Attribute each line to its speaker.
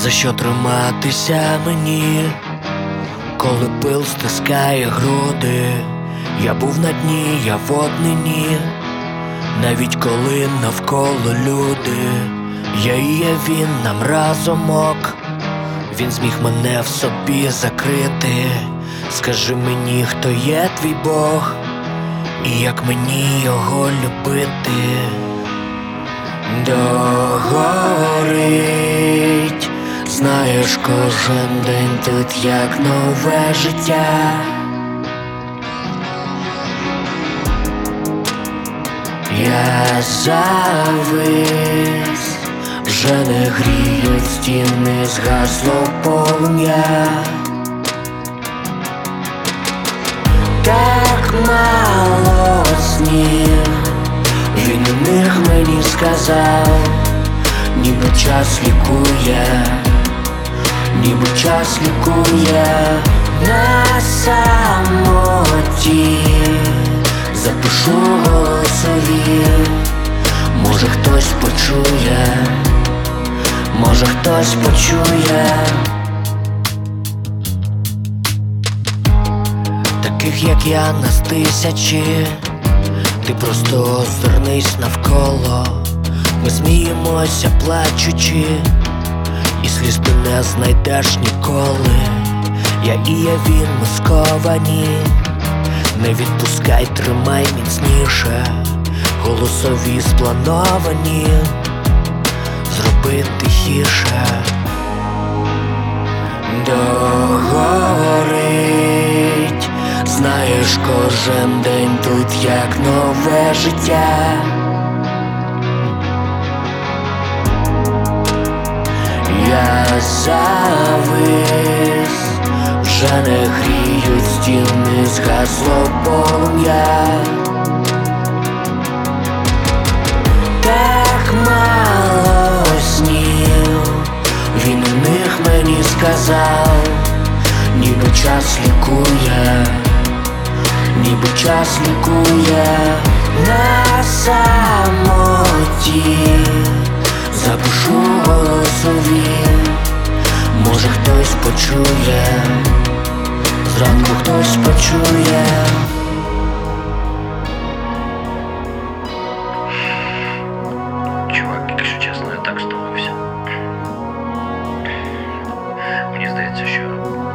Speaker 1: За що триматися мені, коли пил стискає груди? Я був на дні, я в однині, навіть коли навколо люди. Я і є він, нам разомок. Він зміг мене в собі закрити. Скажи мені, хто є твій Бог, і як мені його любити? Догорить, знаєш, кожен день тут як нове життя. Я завис, вже не гріють стіни, згасло полум'я. Так мало снів, він у них мені сказав, ніби час лікує, ніби час лікує. На самоті запишу голосові, може хтось почує, може хтось почує. Таких як я нас тисячі, ти просто озирнись навколо. Ми сміємося плачучи, і сліз ти не знайдеш ніколи. Я і є він, ми сковані, не відпускай, тримай міцніше. Голосові сплановані, зроби тихіше. Догорить, знаєш, кожен день тут як нове життя. Я завис, вже не гріють стіни, згасло полум'я. Так мало снів, він у них мені сказав, ніби час лікує, ніби час лікує. На самоті запишу голосові, може хтось почує, зранку хтось почує.
Speaker 2: Чувак, якщо чесно, я так стомився. Мені здається, що